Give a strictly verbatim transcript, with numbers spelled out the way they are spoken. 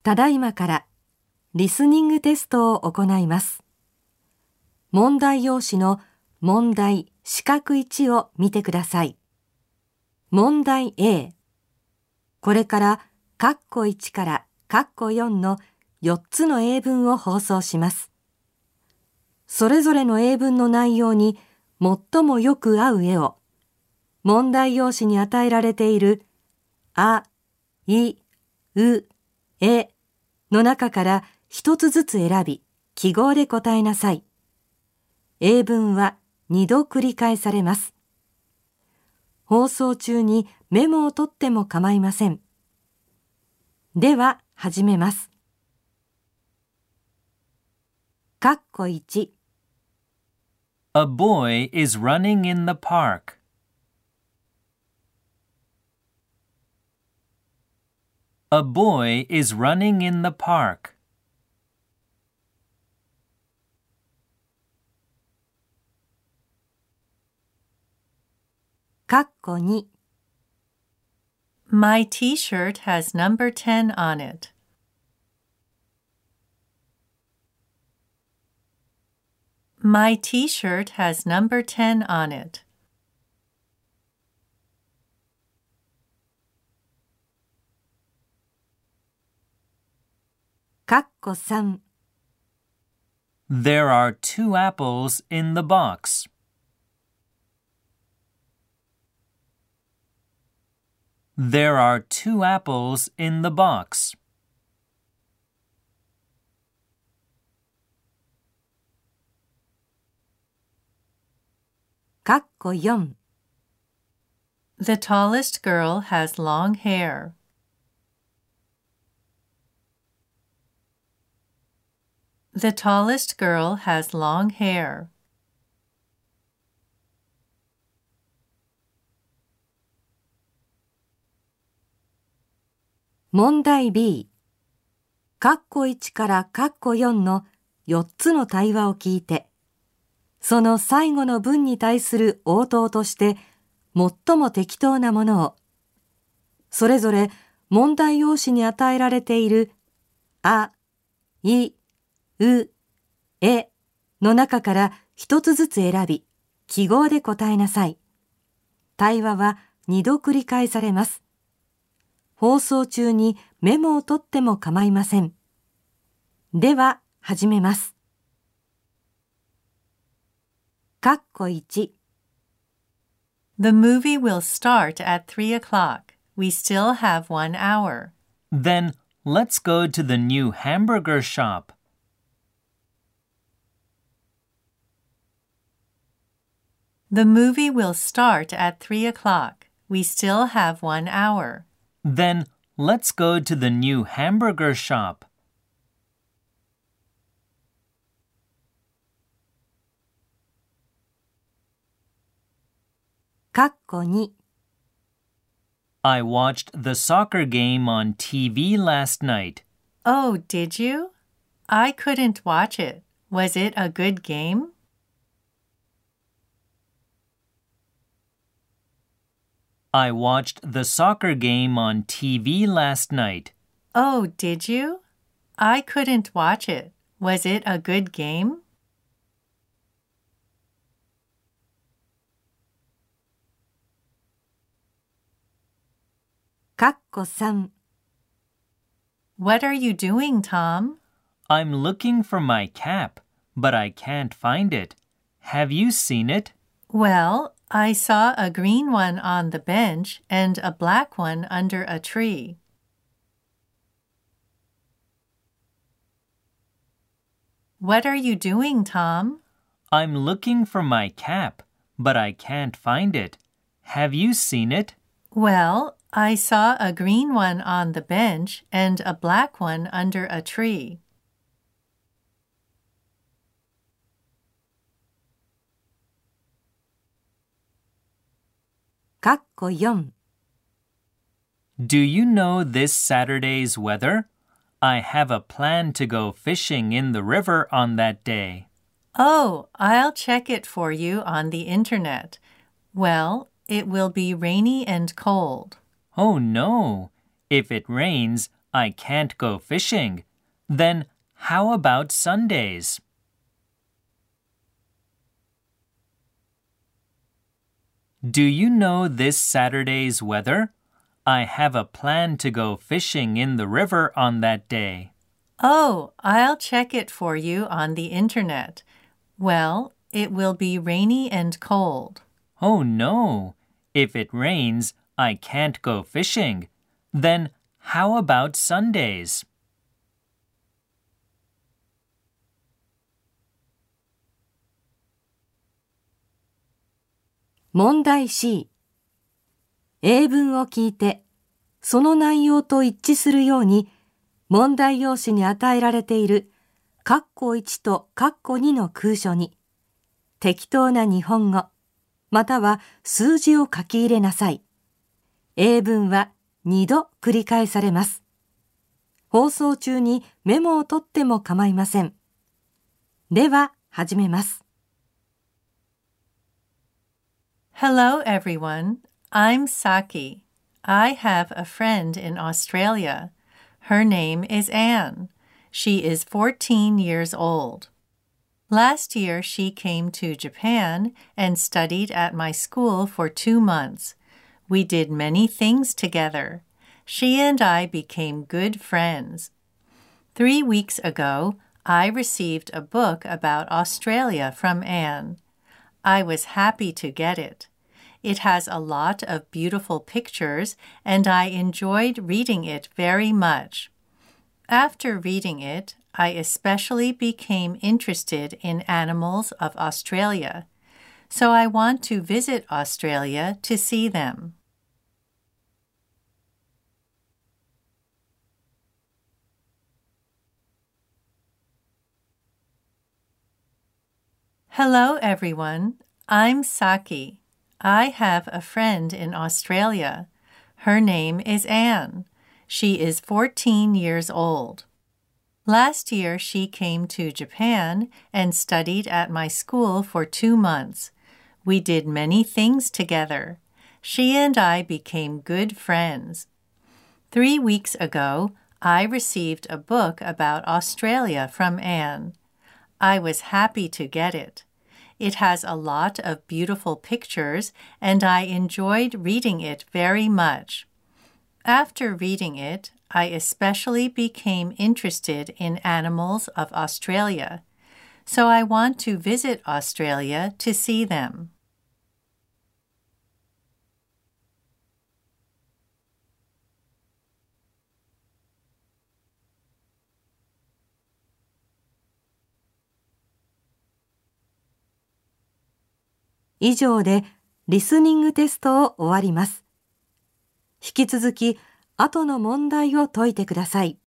ただいまからリスニングテストを行います。問題用紙の問題四角いちを見てください。問題 A。これから括弧いちから括弧よんのよっつの英文を放送します。それぞれの英文の内容に最もよく合う絵を問題用紙に与えられているあ、い、う、えの中から一つずつ選び記号で答えなさい。英文は二度繰り返されます。放送中にメモを取っても構いません。では始めます。括弧いち A boy is running in the park. A boy is running in the park. 括弧に My t-shirt has number ten on it. My t-shirt has number ten on it. 括弧さん There are two apples in the box. There are two apples in the box. 括弧よん The tallest girl has long hair. The tallest girl has long hair. 問題 B。括弧いちから括弧よんのよっつの対話を聞いて、その最後の文に対する応答として最も適当なものを、それぞれ問題用紙に与えられているあ、い、う、えの中から一つずつ選び、記号で答えなさい。対話は二度繰り返されます。放送中にメモを取っても構いません。では始めます。括弧いち The movie will start at three o'clock. We still have one hour. Then let's go to the new hamburger shop. The movie will start at three o'clock. We still have one hour. Then let's go to the new hamburger shop. 括弧に I watched the soccer game on T V last night. Oh, did you? I couldn't watch it. Was it a good game? I watched the soccer game on T V last night. Oh, did you? I couldn't watch it. Was it a good game? 括弧さん What are you doing, Tom? I'm looking for my cap, but I can't find it. Have you seen it? Well, I saw a green one on the bench and a black one under a tree. What are you doing, Tom? I'm looking for my cap, but I can't find it. Have you seen it? Well, I saw a green one on the bench and a black one under a tree. 括弧よん Do you know this Saturday's weather? I have a plan to go fishing in the river on that day. Oh, I'll check it for you on the internet. Well, it will be rainy and cold. Oh no! If it rains, I can't go fishing. Then how about Sundays? Do you know this Saturday's weather? I have a plan to go fishing in the river on that day. Oh, I'll check it for you on the internet. Well, it will be rainy and cold. Oh no! If it rains, I can't go fishing. Then how about Sundays? 問題 C。英文を聞いて、その内容と一致するように、問題用紙に与えられている括弧いちと括弧にの空書に、適当な日本語、または数字を書き入れなさい。英文はにど繰り返されます。放送中にメモを取っても構いません。では、始めます。 Hello, everyone. I'm Saki. I have a friend in Australia. Her name is Anne. She is fourteen years old. Last year, she came to Japan and studied at my school for two months. We did many things together. She and I became good friends. Three weeks ago, I received a book about Australia from Anne. I was happy to get it. It has a lot of beautiful pictures, and I enjoyed reading it very much. After reading it, I especially became interested in animals of Australia, so I want to visit Australia to see them. Hello, everyone. I'm Saki. I have a friend in Australia. Her name is Anne. She is fourteen years old. Last year, she came to Japan and studied at my school for two months. We did many things together. She and I became good friends. Three weeks ago, I received a book about Australia from Anne. I was happy to get it. It has a lot of beautiful pictures, and I enjoyed reading it very much. After reading it, I especially became interested in animals of Australia, so I want to visit Australia to see them. .以上でリスニングテストを終わります。引き続き後の問題を解いてください。